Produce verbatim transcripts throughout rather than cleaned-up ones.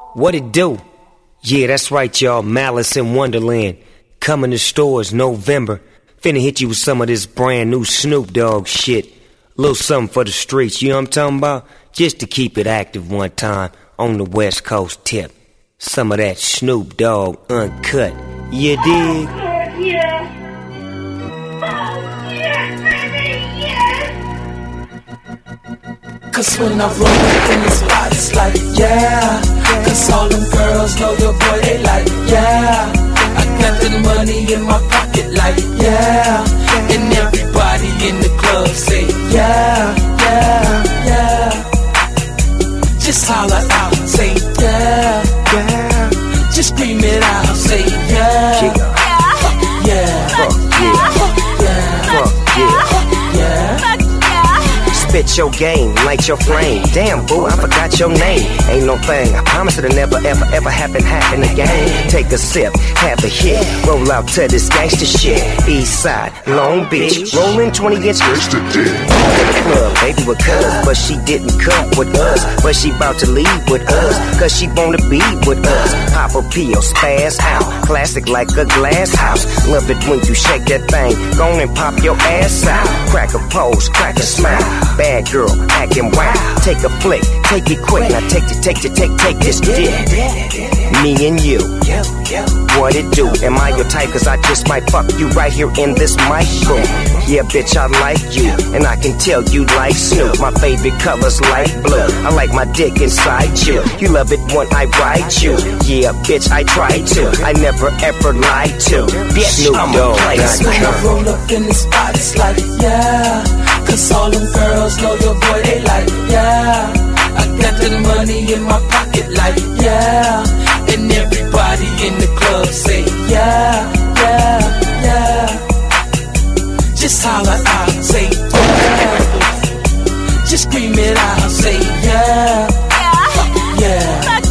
What it do? Yeah, that's right, y'all. Malice in Wonderland. Coming to stores November. Finna hit you with some of this brand new Snoop Dogg shit. Little something for the streets, you know what I'm talking about? Just to keep it active one time on the West Coast tip. Some of that Snoop Dogg uncut. You dig? Oh, yeah. Oh, yeah, baby, yeah. Cause when I roll up in the spot, it's like, yeah. Cause all them girls know your boy, they like, yeah. I got the money in my pocket, like, yeah. And everybody in the club say, yeah, yeah, yeah. Just holler out, say, yeah, yeah. Just scream it out, say, yeah, yeah, yeah, Fuck yeah. yeah, Fuck yeah. yeah. Spit your game, light your flame. Damn, boo, I forgot your name. Ain't no thing, I promise it'll never, ever, ever happen, happen again. Take a sip, have a hit, roll out to this gangsta shit. East side, Long Beach, rolling twenty inch gangsta dick. In the club, baby with cuz, but she didn't come with us. But she bout to leave with us, cause she wanna be with us. Pop a pill, spaz out, classic like a glass house. Love it when you shake that thing, go on and pop your ass out. Crack a pose, crack a smile. Bad girl, acting wild. Take a flick, take it quick. Now take it, take it, take, take this dick. Me and you, what it do? Am I your type? Cause I just might fuck you right here in this mic room. Yeah, bitch, I like you, and I can tell you like Snoop. My favorite color's light blue. I like my dick inside you. You love it when I ride you. Yeah, bitch, I try to. I never ever lie to. Bitch, Snoop Dogg. When I roll up in the spot, it's like, yeah. Cause all them girls know your boy, they like, yeah. I got the money in my pocket, like, yeah. And everybody in the club say, yeah, yeah, yeah. Just holler out, say, yeah. Just scream it out, say, yeah, yeah, yeah,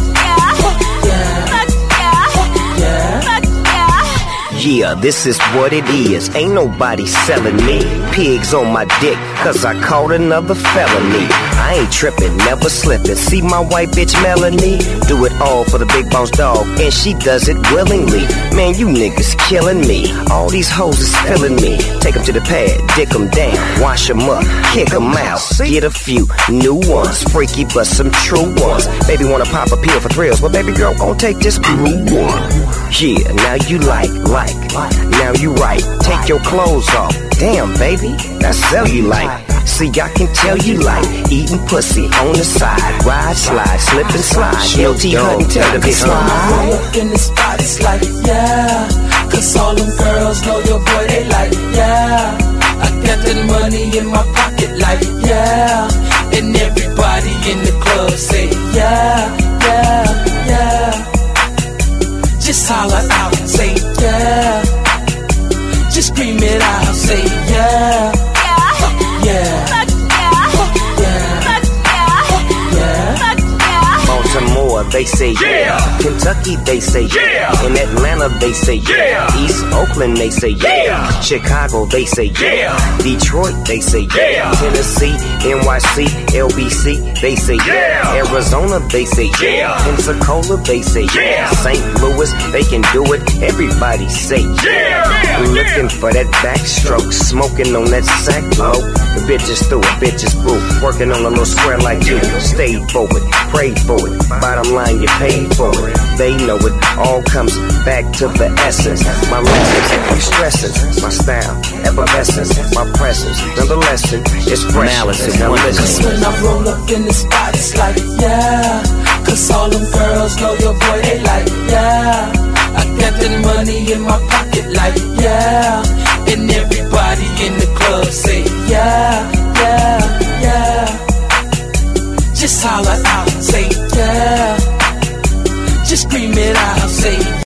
yeah. Yeah, this is what it is. Ain't nobody selling me. Pigs on my dick, cause I caught another felony. I ain't tripping, never slipping. See my white bitch Melanie? Do it all for the big boss dog, and she does it willingly. Man, you niggas killing me. All these hoes is filling me. Take them to the pad, dick them down, wash them up, kick them out. Get a few new ones, freaky but some true ones. Baby wanna pop a pill for thrills, well baby girl gon' take this blue one. Yeah, now you like, like, now you right. Take your clothes off. Damn, baby, that's cellulite. See, I can tell you like eating pussy on the side. Ride, slide, slip and slide. L T Hutton, tell the big slide. Roll up in the spot, it's like, yeah. Cause all them girls know your boy, they like, yeah. I got the money in my pocket, like, yeah. And everybody in the club say, yeah, yeah, yeah. Just holler out, say, yeah. Just scream it out, say, yeah, yeah, yeah, yeah. Baltimore, they say yeah. Kentucky, they say yeah. In Atlanta, they say yeah. East Oakland, they say yeah. Chicago, they say yeah. Detroit, they say yeah. Tennessee, N Y C, L B C, they say yeah. Arizona, they say yeah. Pensacola, they say yeah. Saint Louis, they can do it. Everybody say yeah. Looking for that backstroke, smoking on that sack blow. The bitches through it, bitches boo. Working on a little square like you. Stay for it, pray for it. Bottom line, you paid for it. They know it all comes back to the essence. My lessons, you stressing. My style, effervescence. My presence, none the lesson is fresh. Malice is one Cause when I roll up in the spot, it's like, yeah. Cause all them girls know your boy, they like, yeah. I got the money in my pocket, like, yeah. And everybody in the club say, yeah, yeah, yeah. Just holler out, say, yeah. Just scream it out, say,